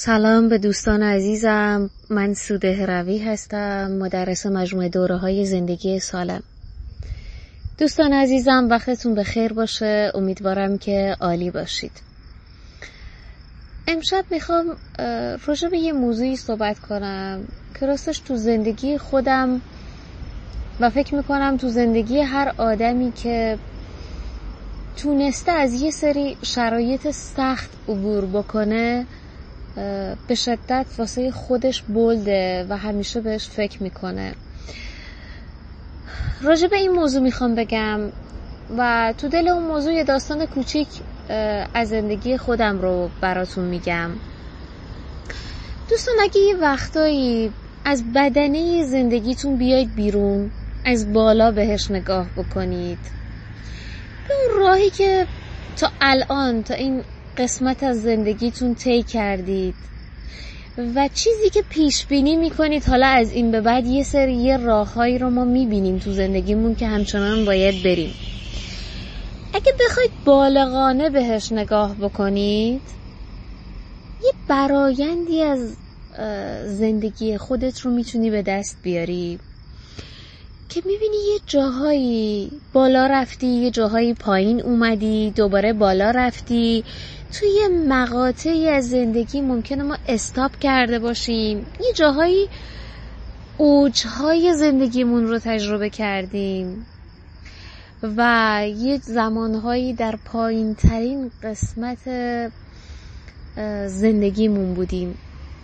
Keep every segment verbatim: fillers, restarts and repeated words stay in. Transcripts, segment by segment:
سلام به دوستان عزیزم. من سوده روی هستم، مدرس مجموعه دوره های زندگی سالم. دوستان عزیزم وقتتون بخیر باشه، امیدوارم که عالی باشید. امشب میخوام راجع به یه موضوعی صحبت کنم که راستش تو زندگی خودم و فکر میکنم تو زندگی هر آدمی که تونسته از یه سری شرایط سخت عبور بکنه به شدت واسه خودش بولده و همیشه بهش فکر میکنه. راجع به این موضوع میخوام بگم و تو دل اون موضوع یه داستان کوچیک از زندگی خودم رو براتون میگم. دوستان اگه یه وقتایی از بدنه زندگیتون بیاید بیرون، از بالا بهش نگاه بکنید، به اون راهی که تا الان تا این قسمت از زندگیتون طی کردید و چیزی که پیش بینی میکنید حالا از این به بعد یه سری یه راههایی رو ما میبینیم تو زندگیمون که همچنان باید بریم. اگه بخواید بالغانه بهش نگاه بکنید، یه برایندی از زندگی خودت رو میتونی به دست بیاری که میبینی یه جاهایی بالا رفتی، یه جاهایی پایین اومدی، دوباره بالا رفتی. توی یه مقاطعی از زندگی ممکنه ما استاپ کرده باشیم، یه جاهایی اوجهای زندگیمون رو تجربه کردیم و یه زمانهایی در پایین ترین قسمت زندگیمون بودیم.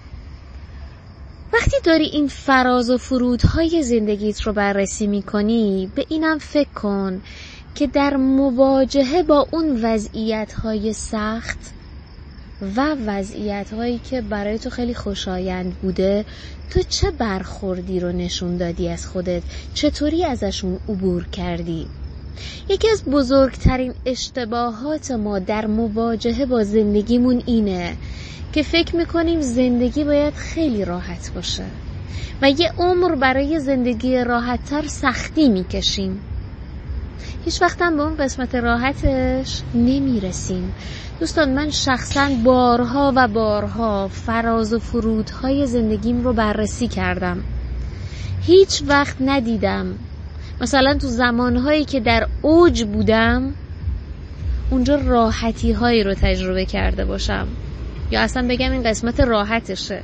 وقتی داری این فراز و فرودهای زندگیت رو بررسی میکنی، به اینم فکر کن که در مواجهه با اون وضعیتهای سخت و وضعیتهایی که برای تو خیلی خوشایند بوده، تو چه برخوردی رو نشون دادی از خودت؟ چطوری ازشون عبور کردی؟ یکی از بزرگترین اشتباهات ما در مواجهه با زندگیمون اینه که فکر میکنیم زندگی باید خیلی راحت باشه و یه عمر برای زندگی راحت‌تر سختی میکشیم. هیچ وقت هم به اون قسمت راحتش نمیرسیم. دوستان من شخصا بارها و بارها فراز و فرودهای زندگیم رو بررسی کردم. هیچ وقت ندیدم مثلا تو زمانهایی که در اوج بودم اونجا راحتی هایی رو تجربه کرده باشم یا اصلا بگم این قسمت راحتشه.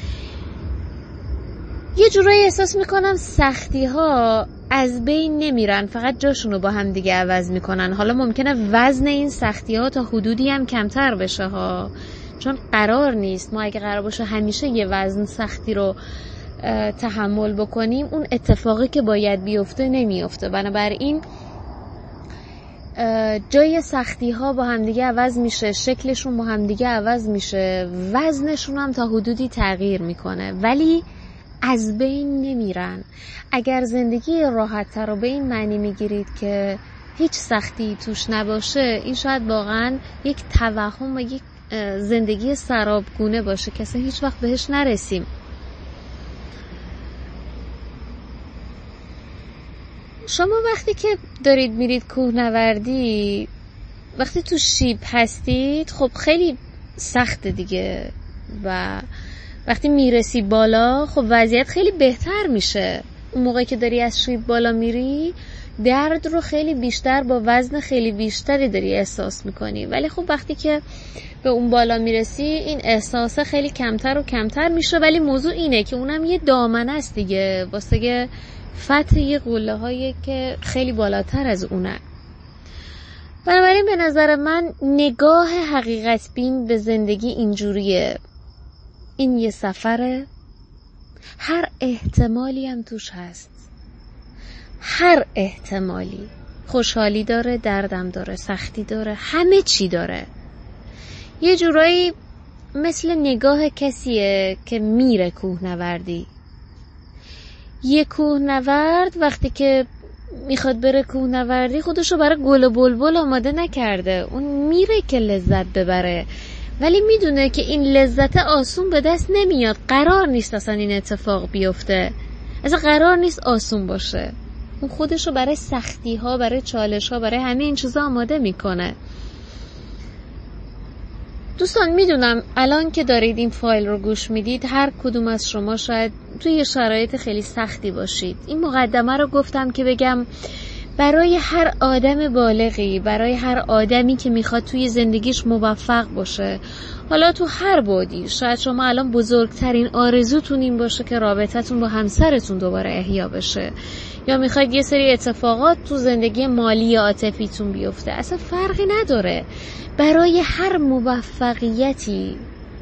یه جورایی احساس میکنم سختی ها از بین نمیرن، فقط جاشونو با هم دیگه عوض میکنن. حالا ممکنه وزن این سختی ها تا حدودی هم کمتر بشه ها، چون قرار نیست ما اگه قرار باشه همیشه یه وزن سختی رو تحمل بکنیم، اون اتفاقی که باید بیفته نمیفته. بنابراین جای سختی ها با همدیگه عوض میشه، شکلشون با همدیگه عوض میشه، وزنشون هم تا حدودی تغییر میکنه، ولی از بین نمیرن. اگر زندگی راحت تر رو به این معنی میگیرید که هیچ سختی توش نباشه، این شاید واقعا یک توهم و یک زندگی سرابگونه باشه که اصلا هیچ وقت بهش نرسیم. شما وقتی که دارید میرید کوهنوردی، وقتی تو شیب هستید خب خیلی سخته دیگه، و وقتی میرسی بالا خب وضعیت خیلی بهتر میشه. اون موقعی که داری از شیب بالا میری درد رو خیلی بیشتر با وزن خیلی بیشتری داری احساس میکنی، ولی خب وقتی که به اون بالا میرسی این احساس خیلی کمتر و کمتر میشه. ولی موضوع اینه که اونم یه دامنه است دیگه، واسه فتح یه قله هایی که خیلی بالاتر از اونه. بنابراین به نظر من نگاه حقیقت بین به زندگی اینجوریه: این یه سفره، هر احتمالی هم توش هست، هر احتمالی، خوشحالی داره، دردم داره، سختی داره، همه چی داره. یه جورایی مثل نگاه کسیه که میره کوهنوردی. یه کوهنورد وقتی که میخواد بره کوهنوردی خودشو برای گل و بلبل آماده نکرده، اون میره که لذت ببره، ولی میدونه که این لذت آسون به دست نمیاد. قرار نیست اصلا این اتفاق بیفته، اصلا قرار نیست آسون باشه. اون خودشو برای سختی ها، برای چالش ها، برای همه این چیزا آماده میکنه. دوستان میدونم الان که دارید این فایل رو گوش میدید هر کدوم از شما شاید توی شرایط خیلی سختی باشید. این مقدمه رو گفتم که بگم برای هر آدم بالغی، برای هر آدمی که میخواد توی زندگیش موفق باشه، حالا تو هر بعدی، شاید شما الان بزرگترین آرزوتون این باشه که رابطتون با همسرتون دوباره احیا بشه، یا میخواید یه سری اتفاقات تو زندگی مالی یا عاطفیتون بیفته، اصلا فرقی نداره. برای هر موفقیتی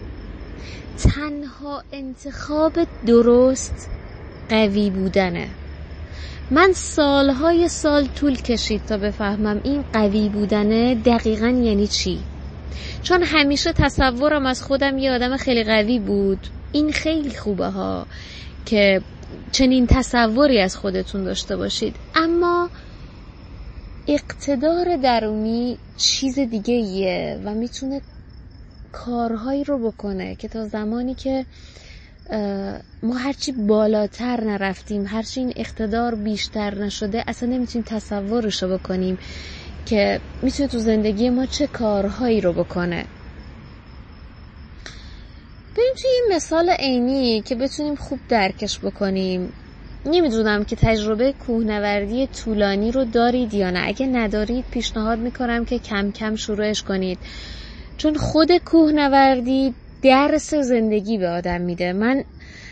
تنها انتخاب درست قوی بودنه. من سالهای سال طول کشید تا بفهمم این قوی بودنه دقیقاً یعنی چی، چون همیشه تصورم از خودم یه آدم خیلی قوی بود. این خیلی خوبه ها که چنین تصوری از خودتون داشته باشید، اما اقتدار درونی چیز دیگه ایه و میتونه کارهایی رو بکنه که تا زمانی که ما هرچی بالاتر نرفتیم، هرچی این اقتدار بیشتر نشده، اصلا نمیتونیم تصورش رو بکنیم که میتونه تو زندگی ما چه کارهایی رو بکنه. بریم توی این مثال عینی که بتونیم خوب درکش بکنیم. نمیدونم که تجربه کوهنوردی طولانی رو دارید یا نه. اگه ندارید پیشنهاد میکنم که کم کم شروعش کنید، چون خود کوهنوردی درس زندگی به آدم میده. من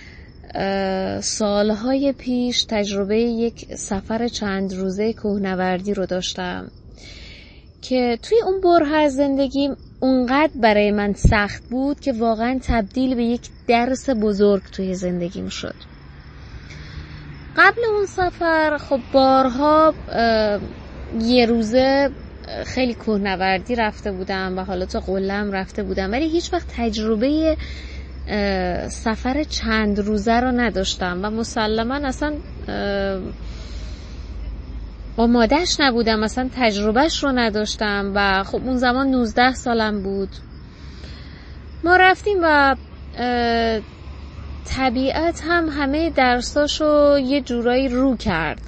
سالهای پیش تجربه یک سفر چند روزه کوهنوردی رو داشتم که توی اون بره از زندگیم اونقدر برای من سخت بود که واقعا تبدیل به یک درس بزرگ توی زندگیم شد. قبل اون سفر خب بارها یه روزه خیلی کوهنوردی رفته بودم و حالا تا قله‌ام رفته بودم، ولی هیچ وقت تجربه سفر چند روزه رو نداشتم و مسلماً اصلا آمادهش نبودم، اصلا تجربهش رو نداشتم و خب اون زمان نوزده سالم بود. ما رفتیم و طبیعت هم همه درساشو یه جورایی رو کرد.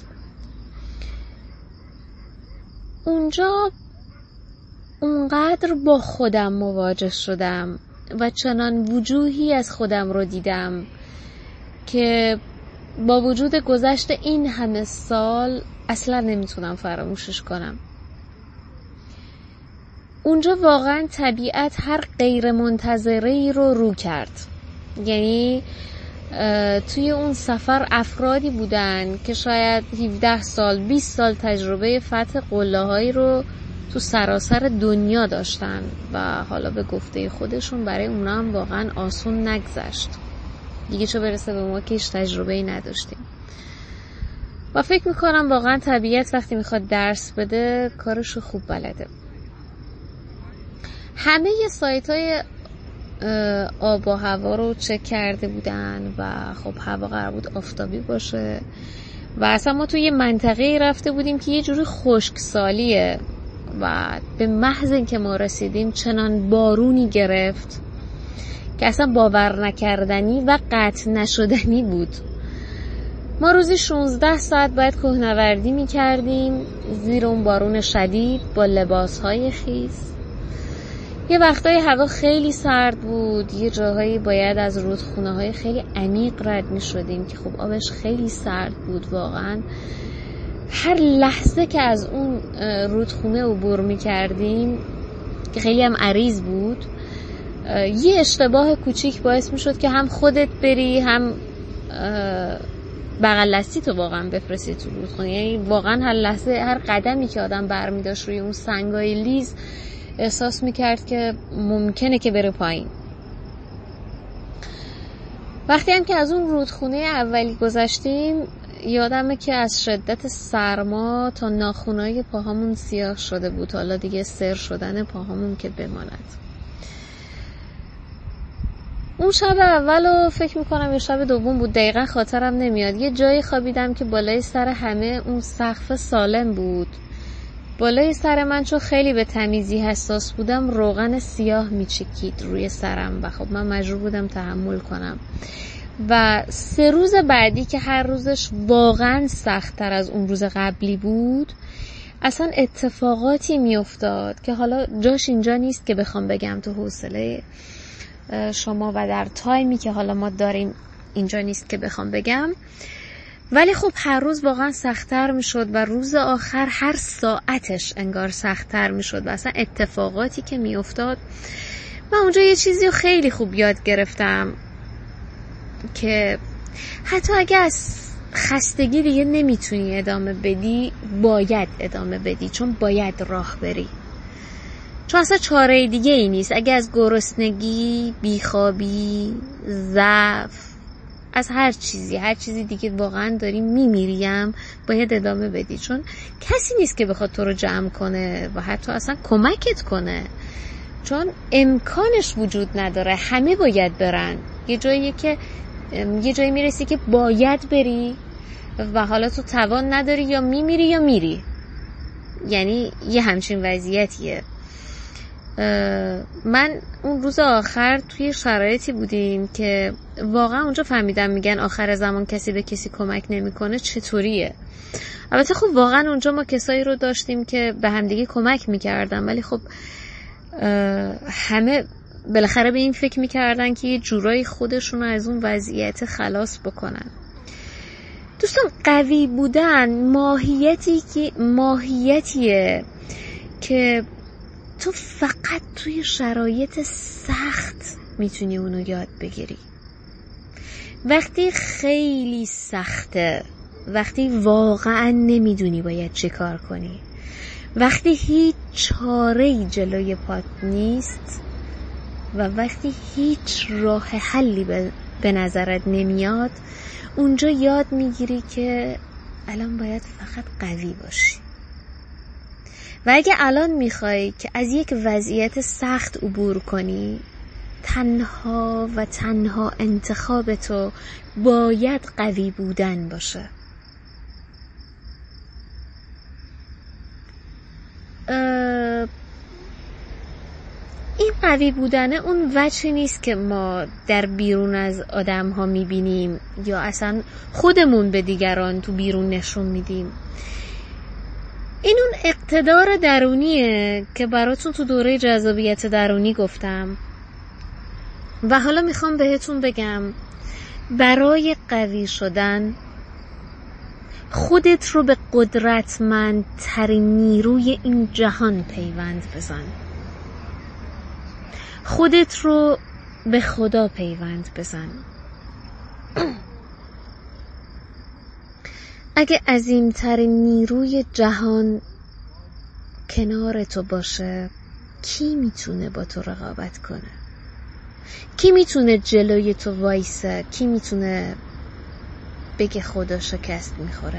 اونجا اونقدر با خودم مواجه شدم و چنان وجوهی از خودم رو دیدم که با وجود گذشت این همه سال اصلا نمیتونم فراموشش کنم. اونجا واقعا طبیعت هر غیر منتظره‌ای رو رو کرد. یعنی توی اون سفر افرادی بودن که شاید هفده سال بیست سال تجربه فتح قله‌هایی رو تو سراسر دنیا داشتن و حالا به گفته خودشون برای اونا هم واقعا آسون نگذشت دیگه، چه برسه به ما که هیچ تجربه‌ای نداشتیم. و فکر میکنم واقعا طبیعت وقتی میخواد درس بده کارشو خوب بلده. همه ی سایت های آب و هوا رو چک کرده بودن و خب هوا قرار بود آفتابی باشه و اصلا ما توی یه منطقه رفته بودیم که یه جوری خشکسالیه و به محض اینکه ما رسیدیم چنان بارونی گرفت که اصلا باور نکردنی و قطع نشدنی بود. ما روزی شانزده ساعت باید کوهنوردی میکردیم زیر اون بارون شدید با لباسهای خیس. یه وقتای هوا خیلی سرد بود، یه جاهایی باید از رودخونه های خیلی عمیق رد می شدیم که خب آبش خیلی سرد بود. واقعا هر لحظه که از اون رودخونه عبور می کردیم که خیلی هم عریض بود، یه اشتباه کوچیک باعث می شد که هم خودت بری هم بغل دستی تو واقعا بفرستی تو رودخونه. یعنی واقعا هر لحظه هر قدمی که آدم برمی داشت روی اون سنگای لیز احساس میکرد که ممکنه که بره پایین. وقتی هم که از اون رودخونه اولی گذشتیم یادمه که از شدت سرما تا ناخنای پاهامون سیاه شده بود، حالا دیگه سر شدن پاهامون که بماند. اون شب اولو فکر میکنم یه شب دوم بود، دقیقا خاطرم نمیاد، یه جایی خوابیدم که بالای سر همه اون سقف سالم بود. بالای سر من چون خیلی به تمیزی حساس بودم روغن سیاه میچکید روی سرم و خب من مجبور بودم تحمل کنم. و سه روز بعدی که هر روزش واقعا سخت‌تر از اون روز قبلی بود، اصلا اتفاقاتی میافتاد که حالا جاش اینجا نیست که بخوام بگم تو حوصله شما و در تایمی که حالا ما داریم اینجا نیست که بخوام بگم، ولی خب هر روز واقعا سخت‌تر میشد و روز آخر هر ساعتش انگار سخت‌تر میشد و اصلا اتفاقاتی که میافتاد. من اونجا یه چیزی رو خیلی خوب یاد گرفتم که حتی اگه از خستگی دیگه نمیتونی ادامه بدی، باید ادامه بدی، چون باید راه بری، چون اصلا چاره دیگه ای نیست. اگه از گرسنگی، بیخوابی، ضعف، از هر چیزی هر چیزی دیگه واقعا داری میمیریم، باید ادامه بدی، چون کسی نیست که بخواد تو رو جمع کنه و حتی اصلا کمکت کنه، چون امکانش وجود نداره. همه باید برن. یه جاییه که یه جایی میرسی که باید بری و حالا تو توان نداری، یا میمیری یا میری، یعنی یه همچین وضعیتیه. من اون روز آخر توی شرایطی بودیم که واقعا اونجا فهمیدم میگن آخر زمان کسی به کسی کمک نمیکنه چطوریه. البته خب واقعا اونجا ما کسایی رو داشتیم که به همدیگه کمک میکردن، ولی خب همه بالاخره به این فکر میکردن که یه جورایی خودشون رو از اون وضعیت خلاص بکنن. دوستان، قوی بودن ماهیتی که ماهیتیه که تو فقط توی شرایط سخت میتونی اونو یاد بگیری. وقتی خیلی سخته، وقتی واقعا نمیدونی باید چه کار کنی، وقتی هیچ چاره‌ای جلوی پات نیست و وقتی هیچ راه حلی به, به نظرت نمیاد، اونجا یاد میگیری که الان باید فقط قوی باشی. و اگه الان میخوای که از یک وضعیت سخت عبور کنی، تنها و تنها انتخاب تو باید قوی بودن باشه. این قوی بودنه اون وجهی نیست که ما در بیرون از آدم ها میبینیم یا اصلا خودمون به دیگران تو بیرون نشون میدیم. این اون اقتدار درونیه که براتون تو دوره جذابیت درونی گفتم و حالا میخوام بهتون بگم برای قوی شدن خودت رو به قدرتمندترین نیروی این جهان پیوند بزن. خودت رو به خدا پیوند بزن. اگه عظیمترین نیروی جهان کنار تو باشه، کی میتونه با تو رقابت کنه؟ کی میتونه جلوی تو وایسه؟ کی میتونه بگه خدا شکست میخوره؟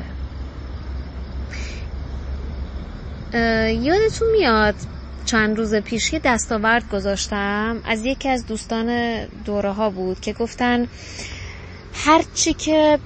یادتون میاد چند روز پیش یه دستاورد گذاشتم از یکی از دوستان دوره ها بود که گفتن هرچی که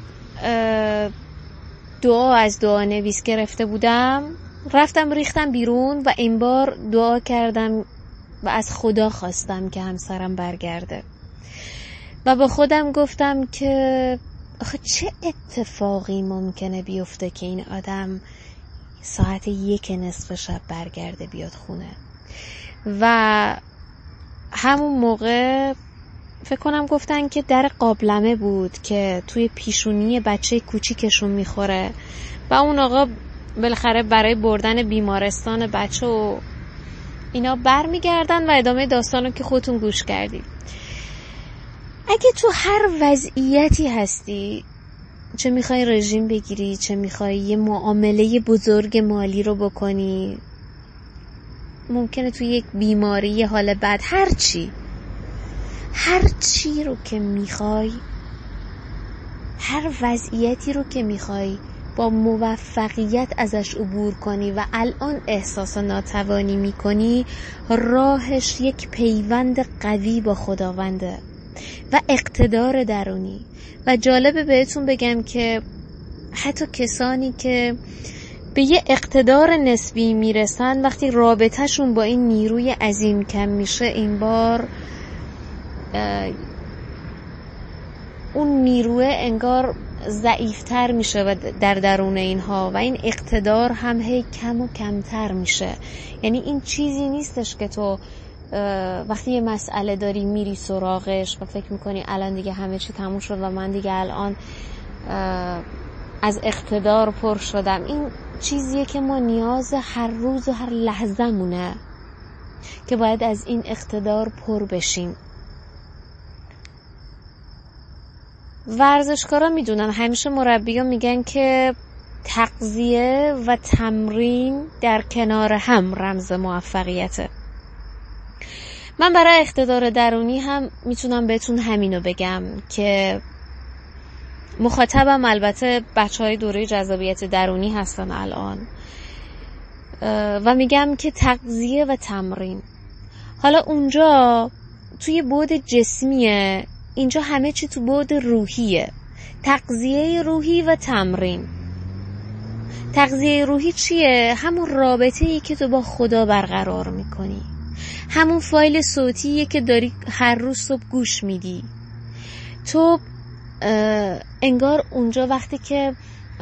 دعا از دعا نویس گرفته بودم رفتم ریختم بیرون و این بار دعا کردم و از خدا خواستم که همسرم برگرده و با خودم گفتم که آخه چه اتفاقی ممکنه بیفته که این آدم ساعت یک نصف شب برگرده بیاد خونه. و همون موقع فکر کنم گفتن که در قابلمه بود که توی پیشونی بچه کوچیکشون میخوره و اون آقا بالاخره برای بردن بیمارستان بچه و اینا بر میگردن و ادامه داستانو که خودتون گوش کردید. اگه تو هر وضعیتی هستی، چه میخوای رژیم بگیری، چه میخوای یه معامله بزرگ مالی رو بکنی، ممکنه تو یک بیماری، یه حال بد، هر چی هر چی رو که میخوای، هر وضعیتی رو که میخوای با موفقیت ازش عبور کنی و الان احساس ناتوانی میکنی، راهش یک پیوند قوی با خداونده و اقتدار درونی. و جالبه بهتون بگم که حتی کسانی که به یه اقتدار نسبی میرسن، وقتی رابطهشون با این نیروی عظیم کم میشه، این بار اون نیروه انگار ضعیفتر میشه و در درون اینها و این اقتدار هم هی کم و کمتر میشه. یعنی این چیزی نیستش که تو وقتی یه مسئله داری میری سراغش و فکر میکنی الان دیگه همه چی تموم شد و من دیگه الان از اقتدار پر شدم. این چیزیه که ما نیاز هر روز و هر لحظه مونه که باید از این اقتدار پر بشیم. ورزشکارا میدونن، همیشه مربیان میگن که تغذیه و تمرین در کنار هم رمز موفقیته. من برای اقتدار درونی هم میتونم بهتون همینو بگم که مخاطبم البته بچه های دوره جذابیت درونی هستن الان و میگم که تغذیه و تمرین. حالا اونجا توی بعد جسمیه، اینجا همه چی تو بعد روحیه. تغذیه روحی و تمرین. تغذیه روحی چیه؟ همون رابطه‌ای که تو با خدا برقرار میکنی، همون فایل صوتیه که داری هر روز صبح گوش میدی. تو انگار اونجا وقتی که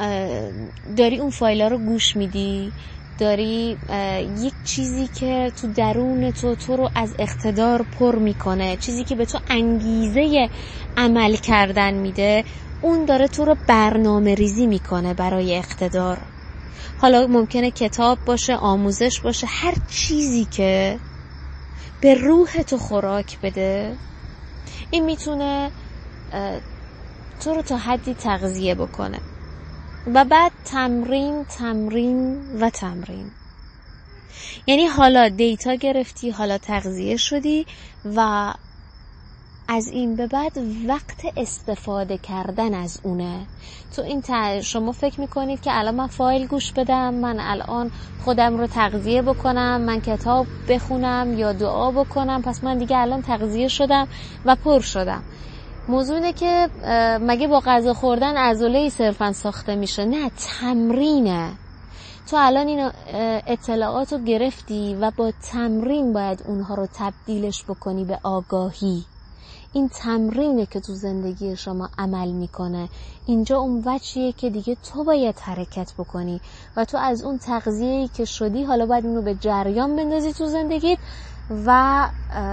داری اون فایل‌ها رو گوش میدی، داری یک چیزی که تو درون تو تو رو از اقتدار پر میکنه، چیزی که به تو انگیزه عمل کردن میده، اون داره تو رو برنامه ریزی میکنه برای اقتدار. حالا ممکنه کتاب باشه، آموزش باشه، هر چیزی که به روح تو خوراک بده، این میتونه تو رو تا حدی تغذیه بکنه. و بعد تمرین تمرین و تمرین. یعنی حالا دیتا گرفتی، حالا تغذیه شدی و از این به بعد وقت استفاده کردن از اونه. تو این ت... شما فکر میکنید که الان من فایل گوش بدم، من الان خودم رو تغذیه بکنم، من کتاب بخونم یا دعا بکنم، پس من دیگه الان تغذیه شدم و پر شدم. موضوع اینه که مگه با غذا خوردن عضله‌ای صرفا ساخته میشه؟ نه، تمرینه. تو الان این اطلاعات رو گرفتی و با تمرین باید اونها رو تبدیلش بکنی به آگاهی. این تمرینه که تو زندگی شما عمل میکنه. اینجا اون وجهیه که دیگه تو باید حرکت بکنی و تو از اون تغذیه‌ای که شدی حالا باید اونو به جریان بندازی تو زندگیت و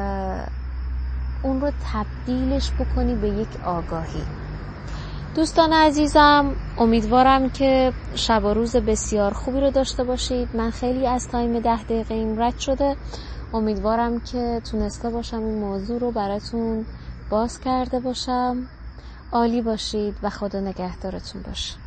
اون رو تبدیلش بکنی به یک آگاهی. دوستان عزیزم، امیدوارم که شب و روز بسیار خوبی رو داشته باشید. من خیلی از تایم ده دقیقه این رد شده. امیدوارم که تونسته باشم این موضوع رو براتون باز کرده باشم. عالی باشید و خدا نگهدارتون باشه.